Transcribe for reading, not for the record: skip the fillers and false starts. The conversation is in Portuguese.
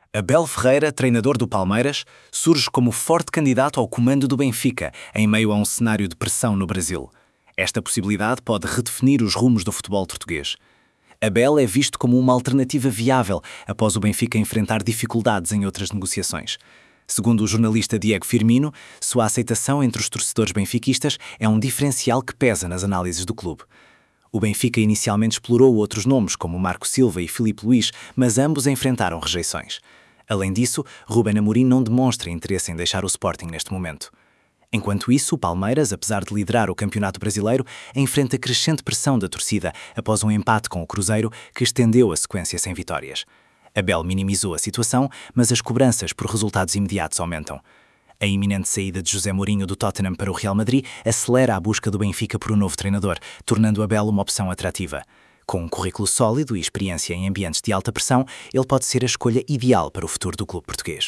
Abel Ferreira, treinador do Palmeiras, surge como forte candidato ao comando do Benfica, em meio a um cenário de pressão no Brasil. Esta possibilidade pode redefinir os rumos do futebol português. Abel é visto como uma alternativa viável após o Benfica enfrentar dificuldades em outras negociações. Segundo o jornalista Diego Firmino, sua aceitação entre os torcedores benfiquistas é um diferencial que pesa nas análises do clube. O Benfica inicialmente explorou outros nomes, como Marco Silva e Filipe Luís, mas ambos enfrentaram rejeições. Além disso, Ruben Amorim não demonstra interesse em deixar o Sporting neste momento. Enquanto isso, o Palmeiras, apesar de liderar o Campeonato Brasileiro, enfrenta crescente pressão da torcida após um empate com o Cruzeiro que estendeu a sequência sem vitórias. Abel minimizou a situação, mas as cobranças por resultados imediatos aumentam. A iminente saída de José Mourinho do Tottenham para o Real Madrid acelera a busca do Benfica por um novo treinador, tornando Abel uma opção atrativa. Com um currículo sólido e experiência em ambientes de alta pressão, ele pode ser a escolha ideal para o futuro do clube português.